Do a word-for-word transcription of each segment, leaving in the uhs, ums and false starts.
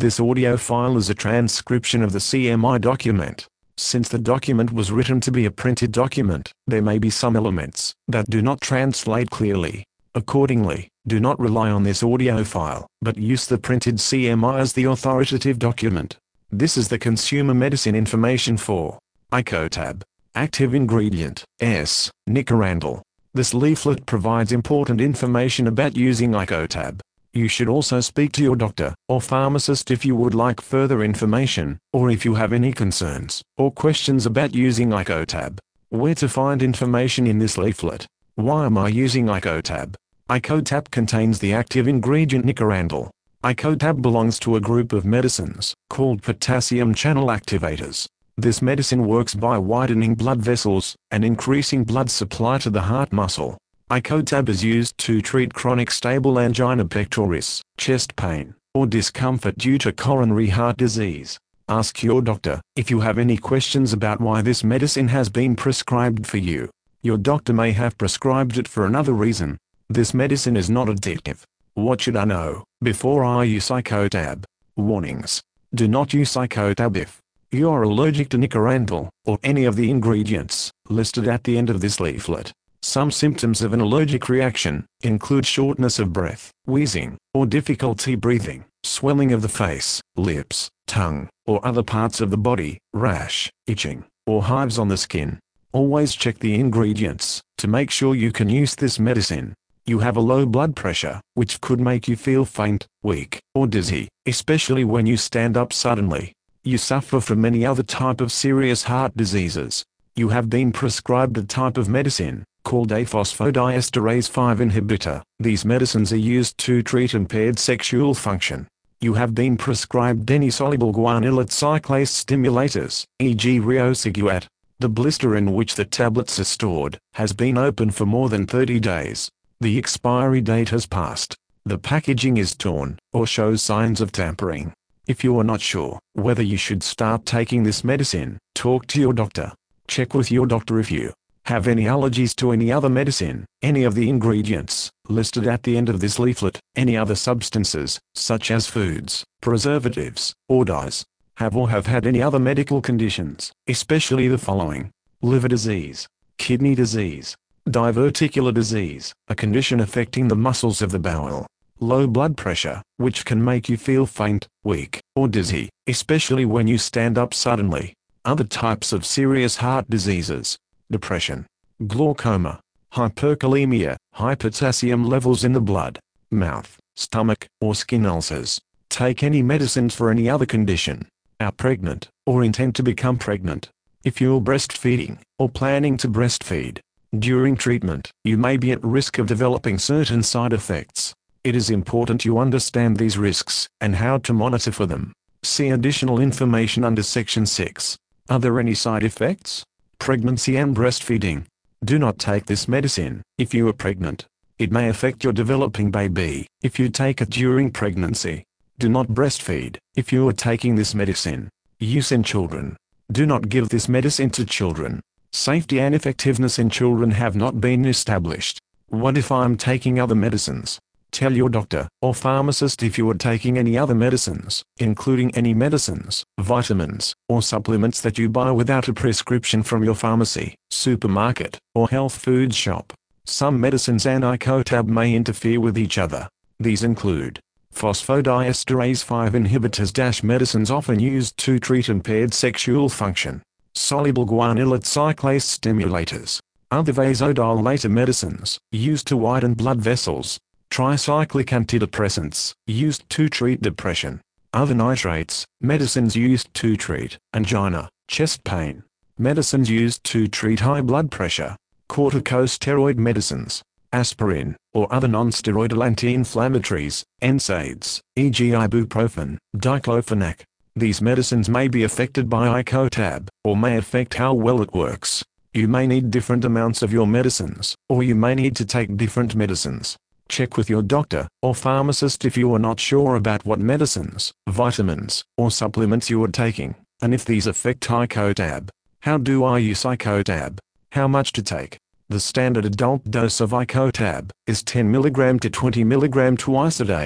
This audio file is a transcription of the C M I document. Since the document was written to be a printed document, there may be some elements that do not translate clearly. Accordingly, do not rely on this audio file, but use the printed C M I as the authoritative document. This is the consumer medicine information for Icotab. Active ingredient, S. Nicorandil. This leaflet provides important information about using Icotab. You should also speak to your doctor or pharmacist if you would like further information, or if you have any concerns or questions about using Icotab. Where to find information in this leaflet? Why am I using Icotab? Icotab contains the active ingredient Nicorandil. Icotab belongs to a group of medicines called potassium channel activators. This medicine works by widening blood vessels and increasing blood supply to the heart muscle. Icotab is used to treat chronic stable angina pectoris, chest pain, or discomfort due to coronary heart disease. Ask your doctor if you have any questions about why this medicine has been prescribed for you. Your doctor may have prescribed it for another reason. This medicine is not addictive. What should I know before I use Icotab? Warnings. Do not use Icotab if you are allergic to Nicorandil or any of the ingredients listed at the end of this leaflet. Some symptoms of an allergic reaction include shortness of breath, wheezing, or difficulty breathing, swelling of the face, lips, tongue, or other parts of the body, rash, itching, or hives on the skin. Always check the ingredients to make sure you can use this medicine. You have a low blood pressure, which could make you feel faint, weak, or dizzy, especially when you stand up suddenly. You suffer from many other type of serious heart diseases. You have been prescribed a type of medicine called a phosphodiesterase five inhibitor. These medicines are used to treat impaired sexual function. You have been prescribed any soluble guanylate cyclase stimulators, for example Riociguat. The blister in which the tablets are stored has been open for more than thirty days. The expiry date has passed. The packaging is torn or shows signs of tampering. If you are not sure whether you should start taking this medicine, talk to your doctor. Check with your doctor if you have any allergies to any other medicine, any of the ingredients listed at the end of this leaflet, any other substances, such as foods, preservatives, or dyes. Have or have had any other medical conditions, especially the following: liver disease, kidney disease, diverticular disease, a condition affecting the muscles of the bowel, low blood pressure, which can make you feel faint, weak, or dizzy, especially when you stand up suddenly, other types of serious heart diseases, depression, glaucoma, hyperkalemia, high potassium levels in the blood, mouth, stomach, or skin ulcers. Take any medicines for any other condition. Are pregnant, or intend to become pregnant. If you're breastfeeding, or planning to breastfeed, during treatment, you may be at risk of developing certain side effects. It is important you understand these risks, and how to monitor for them. See additional information under Section six. Are there any side effects? Pregnancy and breastfeeding. Do not take this medicine if you are pregnant. It may affect your developing baby if you take it during pregnancy. Do not breastfeed if you are taking this medicine. Use in children. Do not give this medicine to children. Safety and effectiveness in children have not been established. What if I'm taking other medicines? Tell your doctor or pharmacist if you are taking any other medicines, including any medicines, vitamins, or supplements that you buy without a prescription from your pharmacy, supermarket, or health food shop. Some medicines and Icotab may interfere with each other. These include phosphodiesterase five inhibitors dash medicines often used to treat impaired sexual function, soluble guanylate cyclase stimulators, other vasodilator medicines used to widen blood vessels, tricyclic antidepressants used to treat depression, other nitrates, medicines used to treat angina, chest pain, medicines used to treat high blood pressure, corticosteroid medicines, aspirin, or other non-steroidal anti-inflammatories, N SAIDs, for example ibuprofen, diclofenac. These medicines may be affected by Icotab, or may affect how well it works. You may need different amounts of your medicines, or you may need to take different medicines. Check with your doctor or pharmacist if you are not sure about what medicines, vitamins, or supplements you are taking, and if these affect Icotab. How do I use Icotab? How much to take? The standard adult dose of Icotab is ten milligrams to twenty milligrams twice a day.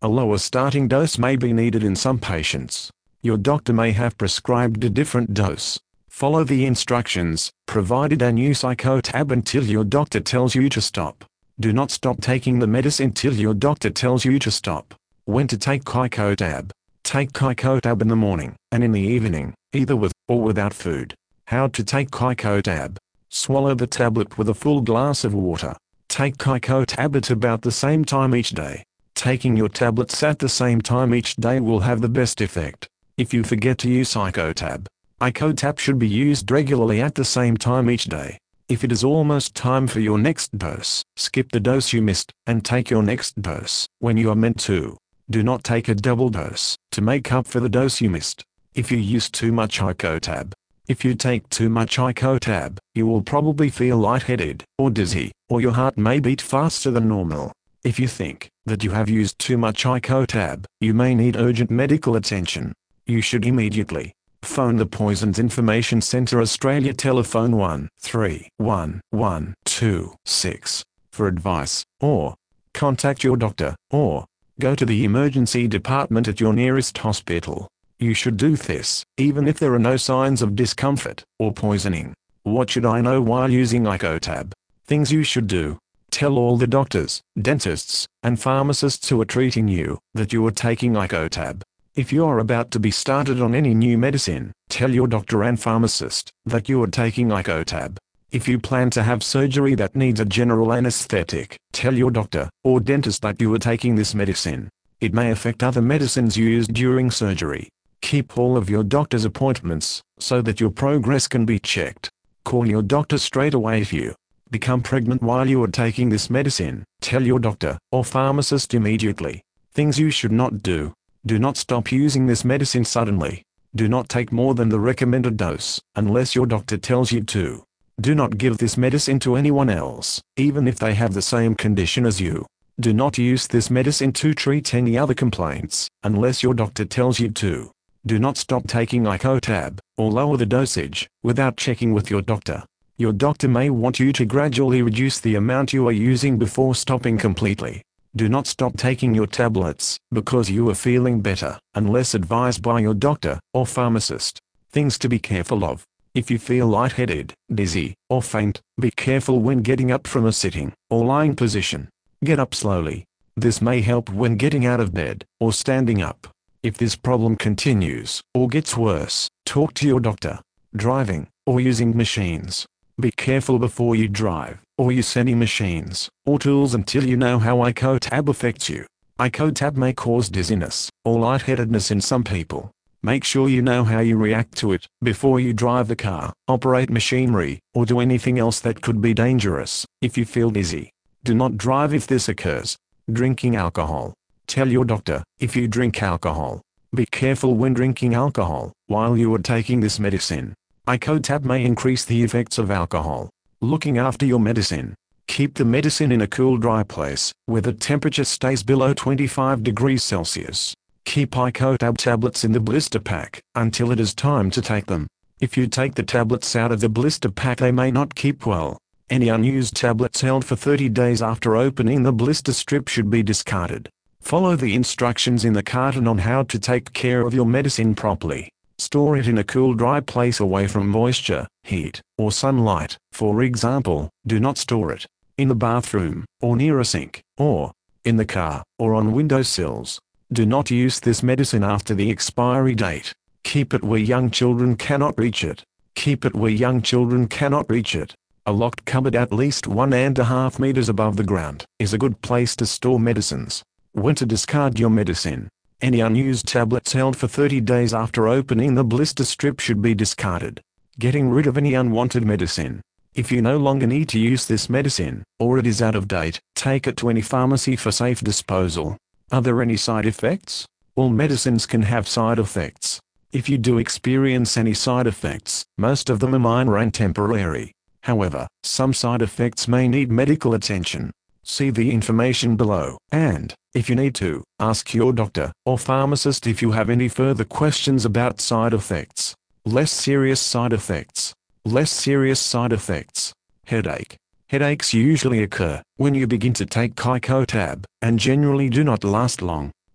A lower starting dose may be needed in some patients. Your doctor may have prescribed a different dose. Follow the instructions provided and use Icotab until your doctor tells you to stop. Do not stop taking the medicine till your doctor tells you to stop. When to take Icotab. Take Icotab in the morning and in the evening, either with or without food. How to take Icotab. Swallow the tablet with a full glass of water. Take Icotab at about the same time each day. Taking your tablets at the same time each day will have the best effect. If you forget to use Icotab, Icotab should be used regularly at the same time each day. If it is almost time for your next dose, skip the dose you missed, and take your next dose when you are meant to. Do not take a double dose to make up for the dose you missed. If you use too much Icotab. If you take too much Icotab, you will probably feel lightheaded, or dizzy, or your heart may beat faster than normal. If you think that you have used too much Icotab, you may need urgent medical attention. You should immediately phone the Poisons Information Centre Australia telephone one three one one two six for advice, or contact your doctor, or go to the emergency department at your nearest hospital. You should do this, even if there are no signs of discomfort or poisoning. What should I know while using Icotab? Things you should do. Tell all the doctors, dentists, and pharmacists who are treating you that you are taking Icotab. If you are about to be started on any new medicine, tell your doctor and pharmacist that you are taking Icotab. If you plan to have surgery that needs a general anesthetic, tell your doctor or dentist that you are taking this medicine. It may affect other medicines used during surgery. Keep all of your doctor's appointments so that your progress can be checked. Call your doctor straight away if you become pregnant while you are taking this medicine. Tell your doctor or pharmacist immediately. Things you should not do. Do not stop using this medicine suddenly. Do not take more than the recommended dose, unless your doctor tells you to. Do not give this medicine to anyone else, even if they have the same condition as you. Do not use this medicine to treat any other complaints, unless your doctor tells you to. Do not stop taking Icotab, or lower the dosage, without checking with your doctor. Your doctor may want you to gradually reduce the amount you are using before stopping completely. Do not stop taking your tablets because you are feeling better, unless advised by your doctor or pharmacist. Things to be careful of. If you feel lightheaded, dizzy, or faint, be careful when getting up from a sitting or lying position. Get up slowly. This may help when getting out of bed or standing up. If this problem continues or gets worse, talk to your doctor. Driving or using machines. Be careful before you drive or use any machines or tools until you know how Icotab affects you. Icotab may cause dizziness or lightheadedness in some people. Make sure you know how you react to it before you drive the car, operate machinery, or do anything else that could be dangerous. If you feel dizzy, do not drive if this occurs. Drinking alcohol. Tell your doctor if you drink alcohol. Be careful when drinking alcohol while you are taking this medicine. Icotab may increase the effects of alcohol. Looking after your medicine. Keep the medicine in a cool, dry place where the temperature stays below twenty-five degrees Celsius. Keep Icotab tablets in the blister pack until it is time to take them. If you take the tablets out of the blister pack, they may not keep well. Any unused tablets held for thirty days after opening the blister strip should be discarded. Follow the instructions in the carton on how to take care of your medicine properly. Store it in a cool, dry place away from moisture, heat, or sunlight. For example, do not store it in the bathroom, or near a sink, or in the car, or on windowsills. Do not use this medicine after the expiry date. Keep it where young children cannot reach it. Keep it where young children cannot reach it. A locked cupboard at least one and a half meters above the ground is a good place to store medicines. When to discard your medicine. Any unused tablets held for thirty days after opening the blister strip should be discarded. Getting rid of any unwanted medicine. If you no longer need to use this medicine, or it is out of date, take it to any pharmacy for safe disposal. Are there any side effects? All medicines can have side effects. If you do experience any side effects, most of them are minor and temporary. However, some side effects may need medical attention. See the information below, and, if you need to, ask your doctor or pharmacist if you have any further questions about side effects. Less serious side effects. Less serious side effects. Headache. Headaches usually occur when you begin to take Icotab, and generally do not last long.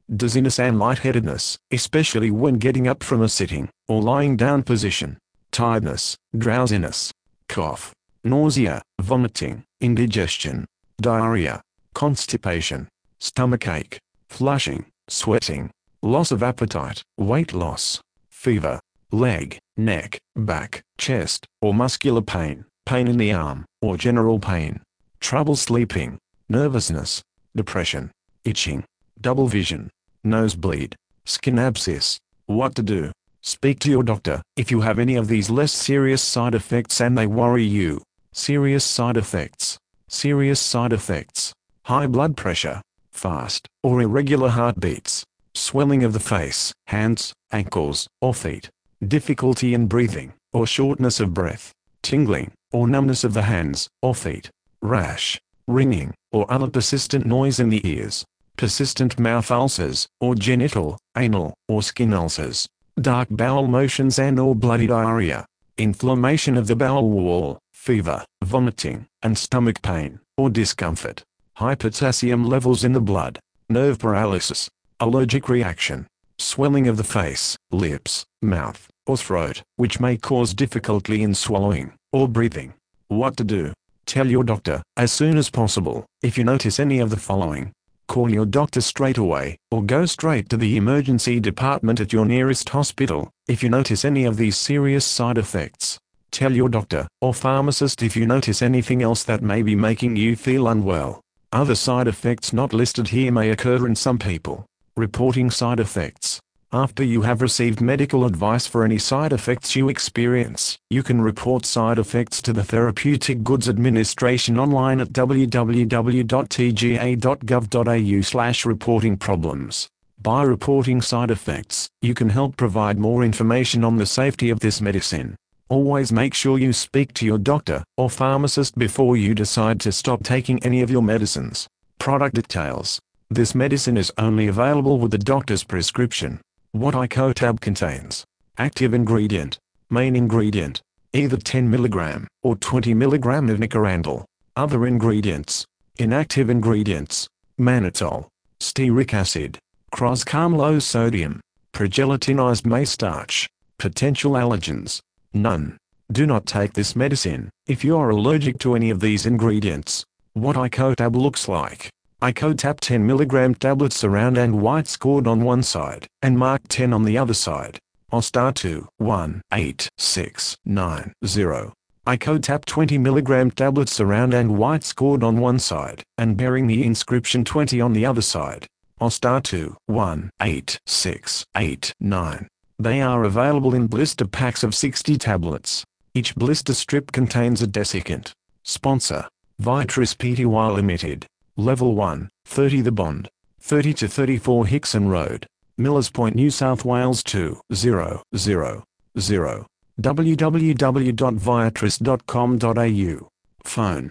dizziness and lightheadedness, especially when getting up from a sitting or lying down position, tiredness, drowsiness, cough, nausea, vomiting, indigestion, diarrhea, constipation, stomachache, flushing, sweating, loss of appetite, weight loss, fever, leg, neck, back, chest, or muscular pain, pain in the arm, or general pain, trouble sleeping, nervousness, depression, itching, double vision, nosebleed, skin abscess. What to do? Speak to your doctor if you have any of these less serious side effects and they worry you. Serious side effects. Serious side effects. High blood pressure, fast or irregular heartbeats, swelling of the face, hands, ankles, or feet, difficulty in breathing, or shortness of breath, tingling, or numbness of the hands or feet, rash, ringing, or other persistent noise in the ears, persistent mouth ulcers, or genital, anal, or skin ulcers, dark bowel motions and or bloody diarrhea, inflammation of the bowel wall, fever, vomiting, and stomach pain, or discomfort, high potassium levels in the blood, nerve paralysis, allergic reaction, swelling of the face, lips, mouth, or throat, which may cause difficulty in swallowing or breathing. What to do? Tell your doctor as soon as possible. If you notice any of the following, call your doctor straight away, or go straight to the emergency department at your nearest hospital. If you notice any of these serious side effects, tell your doctor or pharmacist. If you notice anything else that may be making you feel unwell. Other side effects not listed here may occur in some people. Reporting side effects. After you have received medical advice for any side effects you experience, you can report side effects to the Therapeutic Goods Administration online at w w w dot t g a dot gov dot a u slash reporting problems. By reporting side effects, you can help provide more information on the safety of this medicine. Always make sure you speak to your doctor or pharmacist before you decide to stop taking any of your medicines. Product details. This medicine is only available with the doctor's prescription. What icotab contains. Active ingredient. Main ingredient. Either ten milligrams or twenty milligrams of nicorandil. Other ingredients. Inactive ingredients. Mannitol. Stearic acid. Croscarmlose sodium. Progelatinized maize starch. Potential allergens. None. Do not take this medicine if you are allergic to any of these ingredients. What icotab looks like. Icotab ten milligram tablets are round and white, scored on one side and marked ten on the other side. O S T A two one eight six nine zero. Icotab twenty milligram tablets are round and white, scored on one side and bearing the inscription twenty on the other side. O S T A two one eight six eight nine. They are available in blister packs of sixty tablets. Each blister strip contains a desiccant. Sponsor. Viatris Pty Limited. Level one, thirty The Bond, thirty to thirty-four Hickson Road, Millers Point, New South Wales two zero zero zero. w w w dot viatris dot com dot a u. Phone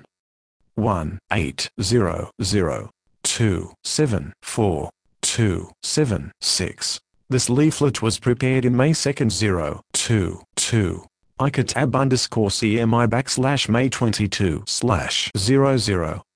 one eight zero zero two seven four two seven six. This leaflet was prepared in May second zero two two. Icotab underscore C M I backslash May twenty-two slash zero zero.